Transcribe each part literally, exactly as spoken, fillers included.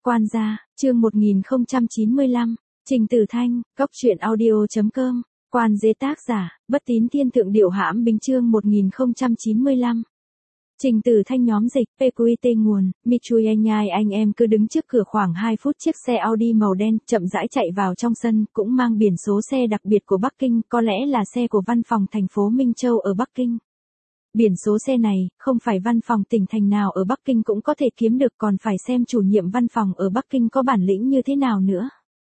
Quan gia, chương một nghìn không trăm chín mươi lăm, Trình Tử Thanh, Cốc truyện audio.com, Quan dế tác giả, Bất Tín Thiên Thượng Điệu Hãm Bính chương một nghìn không trăm chín mươi lăm. Trình Tử Thanh nhóm dịch, pê quy tê nguồn, Michui anh nhai anh em cứ đứng trước cửa khoảng hai phút chiếc xe Audi màu đen chậm rãi chạy vào trong sân, cũng mang biển số xe đặc biệt của Bắc Kinh, có lẽ là xe của văn phòng thành phố Minh Châu ở Bắc Kinh. Biển số xe này, không phải văn phòng tỉnh thành nào ở Bắc Kinh cũng có thể kiếm được, còn phải xem chủ nhiệm văn phòng ở Bắc Kinh có bản lĩnh như thế nào nữa.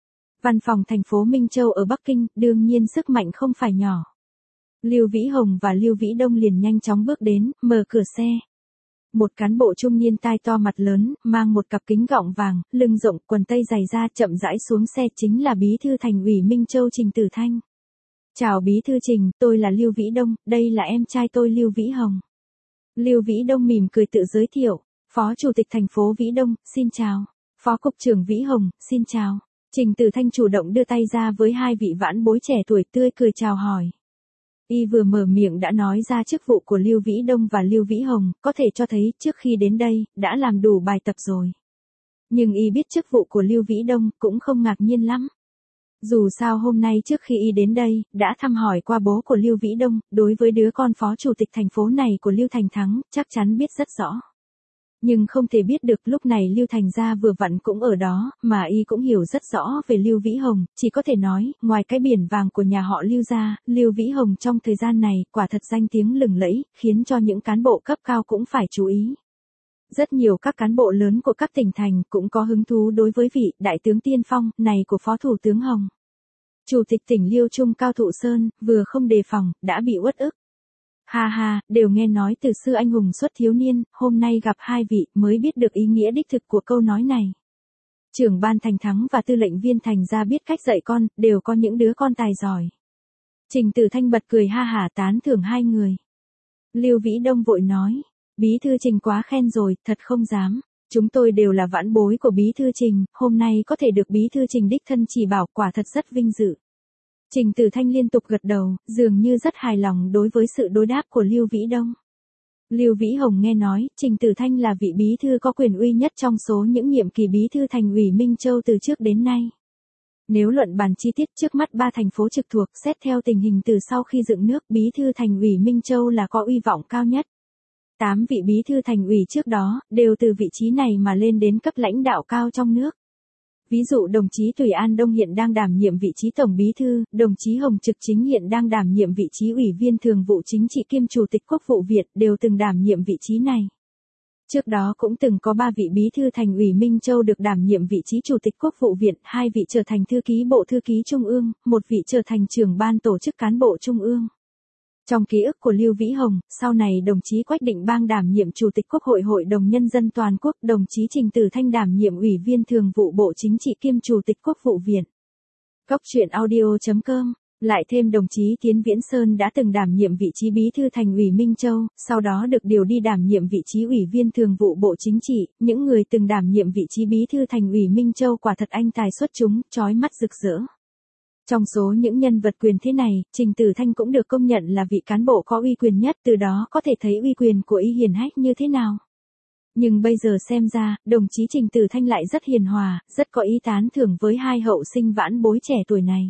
Văn phòng thành phố Minh Châu ở Bắc Kinh, đương nhiên sức mạnh không phải nhỏ. Lưu Vĩ Hồng và Lưu Vĩ Đông liền nhanh chóng bước đến, mở cửa xe. Một cán bộ trung niên tai to mặt lớn, mang một cặp kính gọng vàng, lưng rộng, quần tây dày da chậm rãi xuống xe, chính là Bí thư Thành ủy Minh Châu Trình Tử Thanh. Chào Bí thư Trình, tôi là Lưu Vĩ Đông, đây là em trai tôi Lưu Vĩ Hồng. Lưu Vĩ Đông mỉm cười tự giới thiệu, Phó Chủ tịch thành phố Vĩ Đông, xin chào. Phó Cục trưởng Vĩ Hồng, xin chào. Trình Tử Thanh chủ động đưa tay ra với hai vị vãn bối trẻ tuổi, tươi cười chào hỏi. Y vừa mở miệng đã nói ra chức vụ của Lưu Vĩ Đông và Lưu Vĩ Hồng, có thể cho thấy trước khi đến đây, đã làm đủ bài tập rồi. Nhưng Y biết chức vụ của Lưu Vĩ Đông cũng không ngạc nhiên lắm. Dù sao hôm nay trước khi Y đến đây, đã thăm hỏi qua bố của Lưu Vĩ Đông, đối với đứa con phó chủ tịch thành phố này của Lưu Thành Thắng, chắc chắn biết rất rõ. Nhưng không thể biết được lúc này Lưu Thành gia vừa vặn cũng ở đó, mà Y cũng hiểu rất rõ về Lưu Vĩ Hồng, chỉ có thể nói, ngoài cái biển vàng của nhà họ Lưu gia, Lưu Vĩ Hồng trong thời gian này, quả thật danh tiếng lừng lẫy, khiến cho những cán bộ cấp cao cũng phải chú ý. Rất nhiều các cán bộ lớn của các tỉnh thành cũng có hứng thú đối với vị đại tướng tiên phong này của Phó Thủ tướng Hồng. Chủ tịch tỉnh Liêu Trung Cao Thụ Sơn, vừa không đề phòng, đã bị uất ức. Ha ha, đều nghe nói từ xưa anh hùng xuất thiếu niên, hôm nay gặp hai vị mới biết được ý nghĩa đích thực của câu nói này. Trưởng ban Thành Thắng và tư lệnh viên Thành gia biết cách dạy con, đều có những đứa con tài giỏi. Trình Tử Thanh bật cười ha hả tán thưởng hai người. Lưu Vĩ Đông vội nói, Bí thư Trình quá khen rồi, thật không dám. Chúng tôi đều là vãn bối của Bí thư Trình, hôm nay có thể được Bí thư Trình đích thân chỉ bảo, quả thật rất vinh dự. Trình Tử Thanh liên tục gật đầu, dường như rất hài lòng đối với sự đối đáp của Lưu Vĩ Đông. Lưu Vĩ Hồng nghe nói, Trình Tử Thanh là vị bí thư có quyền uy nhất trong số những nhiệm kỳ bí thư thành ủy Minh Châu từ trước đến nay. Nếu luận bàn chi tiết trước mắt ba thành phố trực thuộc, xét theo tình hình từ sau khi dựng nước, bí thư thành ủy Minh Châu là có uy vọng cao nhất. Tám vị bí thư thành ủy trước đó, đều từ vị trí này mà lên đến cấp lãnh đạo cao trong nước. Ví dụ đồng chí Thủy An Đông hiện đang đảm nhiệm vị trí tổng bí thư, đồng chí Hồng Trực Chính hiện đang đảm nhiệm vị trí ủy viên thường vụ chính trị kiêm chủ tịch Quốc vụ Viện, đều từng đảm nhiệm vị trí này. Trước đó cũng từng có ba vị bí thư thành ủy Minh Châu được đảm nhiệm vị trí chủ tịch Quốc vụ Viện, hai vị trở thành thư ký Bộ Thư ký Trung ương, một vị trở thành trưởng ban tổ chức cán bộ Trung ương. Trong ký ức của Lưu Vĩ Hồng, sau này đồng chí Quách Định Bang đảm nhiệm Chủ tịch Quốc hội Hội đồng Nhân dân Toàn quốc, đồng chí Trình Tử Thanh đảm nhiệm Ủy viên Thường vụ Bộ Chính trị kiêm Chủ tịch Quốc vụ Viện. Cốc truyện audio.com, lại thêm đồng chí Tiến Viễn Sơn đã từng đảm nhiệm vị trí Bí thư Thành ủy Minh Châu, sau đó được điều đi đảm nhiệm vị trí Ủy viên Thường vụ Bộ Chính trị, những người từng đảm nhiệm vị trí Bí thư Thành ủy Minh Châu quả thật anh tài xuất chúng, chói mắt rực rỡ. Trong số những nhân vật quyền thế này, Trình Tử Thanh cũng được công nhận là vị cán bộ có uy quyền nhất, từ đó có thể thấy uy quyền của Y hiển hách như thế nào. Nhưng bây giờ xem ra, đồng chí Trình Tử Thanh lại rất hiền hòa, rất có ý tán thưởng với hai hậu sinh vãn bối trẻ tuổi này.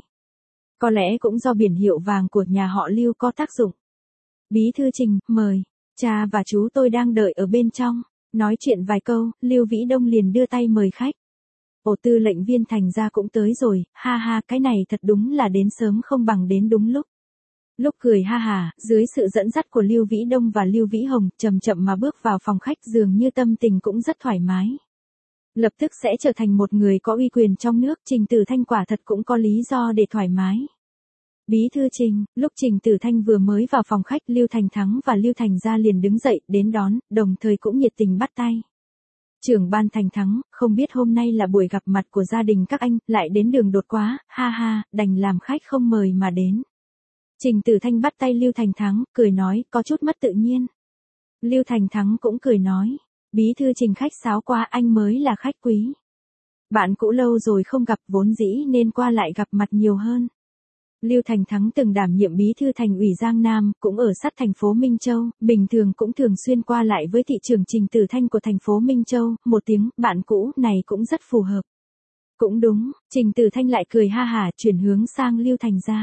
Có lẽ cũng do biển hiệu vàng của nhà họ Lưu có tác dụng. Bí thư Trình, mời, cha và chú tôi đang đợi ở bên trong. Nói chuyện vài câu, Lưu Vĩ Đông liền đưa tay mời khách. Ồ, tư lệnh viên Thành gia cũng tới rồi, ha ha, cái này thật đúng là đến sớm không bằng đến đúng lúc. Lúc cười ha hà, dưới sự dẫn dắt của Lưu Vĩ Đông và Lưu Vĩ Hồng, chậm chậm mà bước vào phòng khách, dường như tâm tình cũng rất thoải mái. Lập tức sẽ trở thành một người có uy quyền trong nước, Trình Tử Thanh quả thật cũng có lý do để thoải mái. Bí thư Trình, lúc Trình Tử Thanh vừa mới vào phòng khách, Lưu Thành Thắng và Lưu Thành gia liền đứng dậy, đến đón, đồng thời cũng nhiệt tình bắt tay. Trưởng ban Thành Thắng, không biết hôm nay là buổi gặp mặt của gia đình các anh, lại đến đường đột quá, ha ha, đành làm khách không mời mà đến. Trình Tử Thanh bắt tay Lưu Thành Thắng, cười nói, có chút mất tự nhiên. Lưu Thành Thắng cũng cười nói, Bí thư Trình khách sáo quá, anh mới là khách quý. Bạn cũ lâu rồi không gặp, vốn dĩ nên qua lại gặp mặt nhiều hơn. Lưu Thành Thắng từng đảm nhiệm bí thư thành ủy Giang Nam, cũng ở sát thành phố Minh Châu, bình thường cũng thường xuyên qua lại với thị trưởng Trình Tử Thanh của thành phố Minh Châu, một tiếng bạn cũ này cũng rất phù hợp. Cũng đúng, Trình Tử Thanh lại cười ha hả chuyển hướng sang Lưu Thành gia.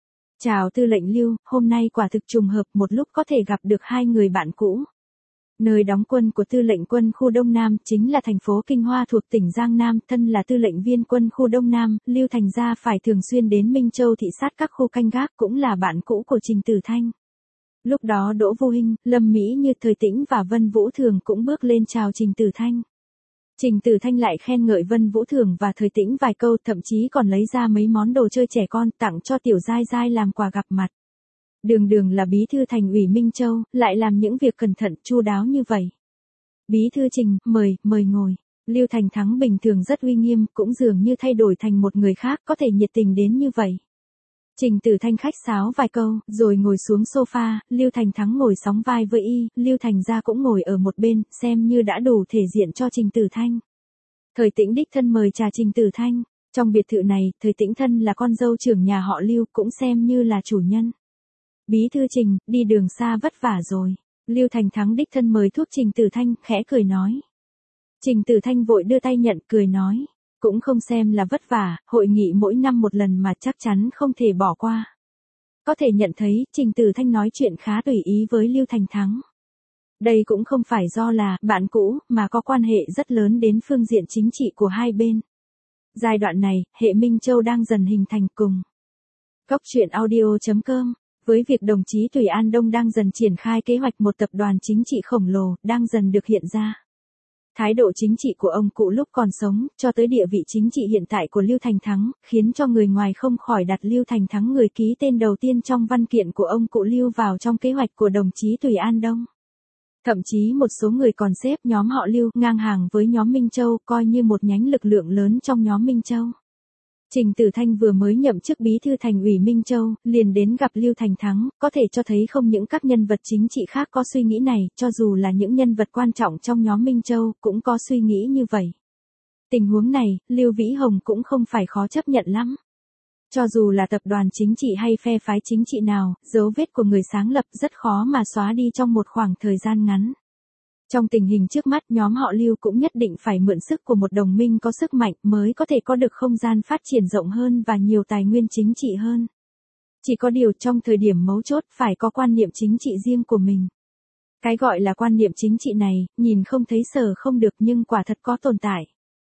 Chào tư lệnh Lưu, hôm nay quả thực trùng hợp một lúc có thể gặp được hai người bạn cũ. Nơi đóng quân của tư lệnh quân khu Đông Nam chính là thành phố Kinh Hoa thuộc tỉnh Giang Nam, thân là tư lệnh viên quân khu Đông Nam, Lưu Thành gia phải thường xuyên đến Minh Châu thị sát các khu canh gác, cũng là bạn cũ của Trình Tử Thanh. Lúc đó Đỗ Vu Hinh, Lâm Mỹ Như, Thời Tĩnh và Vân Vũ Thường cũng bước lên chào Trình Tử Thanh. Trình Tử Thanh lại khen ngợi Vân Vũ Thường và Thời Tĩnh vài câu, thậm chí còn lấy ra mấy món đồ chơi trẻ con tặng cho Tiểu Giai Giai làm quà gặp mặt. Đường đường là bí thư thành ủy Minh Châu, lại làm những việc cẩn thận, chu đáo như vậy. Bí thư Trình, mời, mời ngồi. Lưu Thành Thắng bình thường rất uy nghiêm, cũng dường như thay đổi thành một người khác, có thể nhiệt tình đến như vậy. Trình Tử Thanh khách sáo vài câu, rồi ngồi xuống sofa, Lưu Thành Thắng ngồi sóng vai với y, Lưu Thành gia cũng ngồi ở một bên, xem như đã đủ thể diện cho Trình Tử Thanh. Thời Tĩnh đích thân mời trà Trình Tử Thanh. Trong biệt thự này, Thời Tĩnh thân là con dâu trưởng nhà họ Lưu, cũng xem như là chủ nhân. Bí thư Trình, đi đường xa vất vả rồi. Lưu Thành Thắng đích thân mời thuốc Trình Tử Thanh, khẽ cười nói. Trình Tử Thanh vội đưa tay nhận, cười nói. Cũng không xem là vất vả, hội nghị mỗi năm một lần mà chắc chắn không thể bỏ qua. Có thể nhận thấy, Trình Tử Thanh nói chuyện khá tùy ý với Lưu Thành Thắng. Đây cũng không phải do là bạn cũ, mà có quan hệ rất lớn đến phương diện chính trị của hai bên. Giai đoạn này, hệ Minh Châu đang dần hình thành cùng. Góc truyện audio chấm com. Với việc đồng chí Tùy An Đông đang dần triển khai kế hoạch một tập đoàn chính trị khổng lồ, đang dần được hiện ra. Thái độ chính trị của ông cụ lúc còn sống, cho tới địa vị chính trị hiện tại của Lưu Thành Thắng, khiến cho người ngoài không khỏi đặt Lưu Thành Thắng, người ký tên đầu tiên trong văn kiện của ông cụ Lưu, vào trong kế hoạch của đồng chí Tùy An Đông. Thậm chí một số người còn xếp nhóm họ Lưu ngang hàng với nhóm Minh Châu, coi như một nhánh lực lượng lớn trong nhóm Minh Châu. Trình Tử Thanh vừa mới nhậm chức bí thư thành ủy Minh Châu, liền đến gặp Lưu Thành Thắng, có thể cho thấy không những các nhân vật chính trị khác có suy nghĩ này, cho dù là những nhân vật quan trọng trong nhóm Minh Châu, cũng có suy nghĩ như vậy. Tình huống này, Lưu Vĩ Hồng cũng không phải khó chấp nhận lắm. Cho dù là tập đoàn chính trị hay phe phái chính trị nào, dấu vết của người sáng lập rất khó mà xóa đi trong một khoảng thời gian ngắn. Trong tình hình trước mắt, nhóm họ Lưu cũng nhất định phải mượn sức của một đồng minh có sức mạnh mới có thể có được không gian phát triển rộng hơn và nhiều tài nguyên chính trị hơn. Chỉ có điều trong thời điểm mấu chốt phải có quan niệm chính trị riêng của mình. Cái gọi là quan niệm chính trị này, nhìn không thấy sờ không được nhưng quả thật có tồn tại.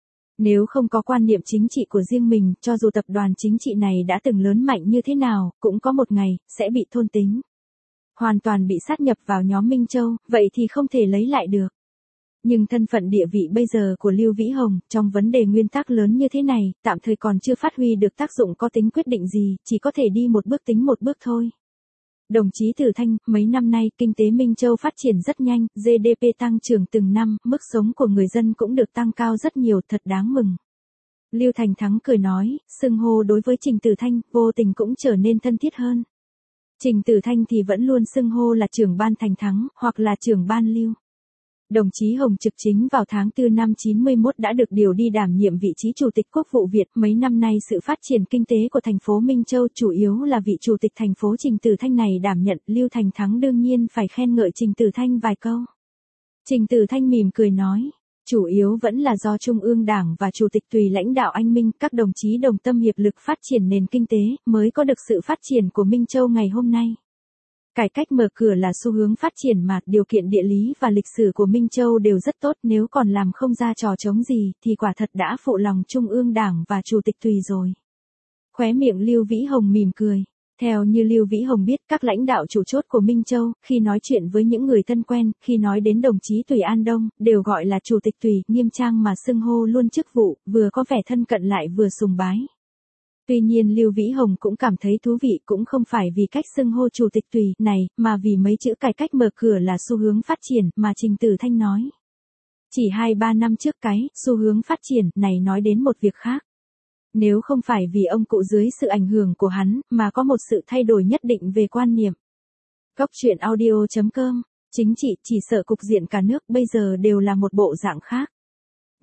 Nếu không có quan niệm chính trị của riêng mình, cho dù tập đoàn chính trị này đã từng lớn mạnh như thế nào, cũng có một ngày, sẽ bị thôn tính. Hoàn toàn bị sát nhập vào nhóm Minh Châu, vậy thì không thể lấy lại được. Nhưng thân phận địa vị bây giờ của Lưu Vĩ Hồng, trong vấn đề nguyên tắc lớn như thế này, tạm thời còn chưa phát huy được tác dụng có tính quyết định gì, chỉ có thể đi một bước tính một bước thôi. Đồng chí Tử Thanh, mấy năm nay, kinh tế Minh Châu phát triển rất nhanh, giê đê pê tăng trưởng từng năm, mức sống của người dân cũng được tăng cao rất nhiều, thật đáng mừng. Lưu Thành Thắng cười nói, xưng hô đối với Trình Tử Thanh, vô tình cũng trở nên thân thiết hơn. Trình Tử Thanh thì vẫn luôn xưng hô là trưởng ban Thành Thắng, hoặc là trưởng ban Lưu. Đồng chí Hồng Trực Chính vào tháng tư năm chín mươi mốt đã được điều đi đảm nhiệm vị trí Chủ tịch Quốc vụ Việt. Mấy năm nay sự phát triển kinh tế của thành phố Minh Châu chủ yếu là vị Chủ tịch thành phố Trình Tử Thanh này đảm nhận. Lưu Thành Thắng đương nhiên phải khen ngợi Trình Tử Thanh vài câu. Trình Tử Thanh mỉm cười nói, chủ yếu vẫn là do Trung ương Đảng và Chủ tịch Tùy lãnh đạo anh minh, các đồng chí đồng tâm hiệp lực phát triển nền kinh tế, mới có được sự phát triển của Minh Châu ngày hôm nay. Cải cách mở cửa là xu hướng phát triển mà, điều kiện địa lý và lịch sử của Minh Châu đều rất tốt, nếu còn làm không ra trò trống gì, thì quả thật đã phụ lòng Trung ương Đảng và Chủ tịch Tùy rồi. Khóe miệng Lưu Vĩ Hồng mỉm cười. Theo như Lưu Vĩ Hồng biết, các lãnh đạo chủ chốt của Minh Châu, khi nói chuyện với những người thân quen, khi nói đến đồng chí Tùy An Đông, đều gọi là Chủ tịch Tùy, nghiêm trang mà xưng hô luôn chức vụ, vừa có vẻ thân cận lại vừa sùng bái. Tuy nhiên Lưu Vĩ Hồng cũng cảm thấy thú vị, cũng không phải vì cách xưng hô Chủ tịch Tùy này, mà vì mấy chữ cải cách mở cửa là xu hướng phát triển, mà Trình Tử Thanh nói. Chỉ hai ba năm trước cái, xu hướng phát triển, này nói đến một việc khác. Nếu không phải vì ông cụ dưới sự ảnh hưởng của hắn, mà có một sự thay đổi nhất định về quan niệm. Góc truyện audio chấm com, chính trị chỉ sợ cục diện cả nước bây giờ đều là một bộ dạng khác.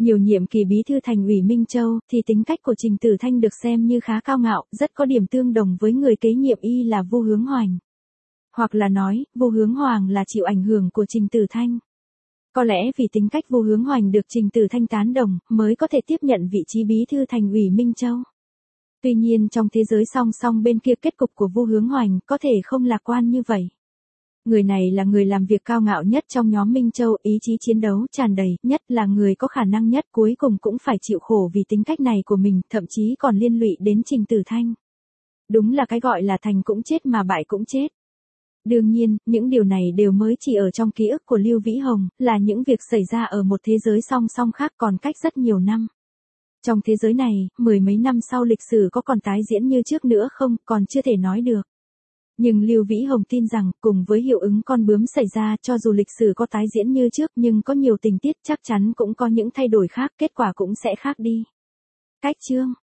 Nhiều nhiệm kỳ bí thư thành ủy Minh Châu, thì tính cách của Trình Tử Thanh được xem như khá cao ngạo, rất có điểm tương đồng với người kế nhiệm y là Vu Hướng Hoành. Hoặc là nói, Vu Hướng Hoàng là chịu ảnh hưởng của Trình Tử Thanh. Có lẽ vì tính cách Vu Hướng Hoành được Trình Tử Thanh tán đồng, mới có thể tiếp nhận vị trí bí thư thành ủy Minh Châu. Tuy nhiên trong thế giới song song bên kia kết cục của Vu Hướng Hoành có thể không lạc quan như vậy. Người này là người làm việc cao ngạo nhất trong nhóm Minh Châu, ý chí chiến đấu tràn đầy, nhất là người có khả năng nhất, cuối cùng cũng phải chịu khổ vì tính cách này của mình, thậm chí còn liên lụy đến Trình Tử Thanh. Đúng là cái gọi là thành cũng chết mà bại cũng chết. Đương nhiên, những điều này đều mới chỉ ở trong ký ức của Lưu Vĩ Hồng, là những việc xảy ra ở một thế giới song song khác còn cách rất nhiều năm. Trong thế giới này, mười mấy năm sau lịch sử có còn tái diễn như trước nữa không, còn chưa thể nói được. Nhưng Lưu Vĩ Hồng tin rằng, cùng với hiệu ứng con bướm xảy ra, cho dù lịch sử có tái diễn như trước nhưng có nhiều tình tiết chắc chắn cũng có những thay đổi khác, kết quả cũng sẽ khác đi. Cách chương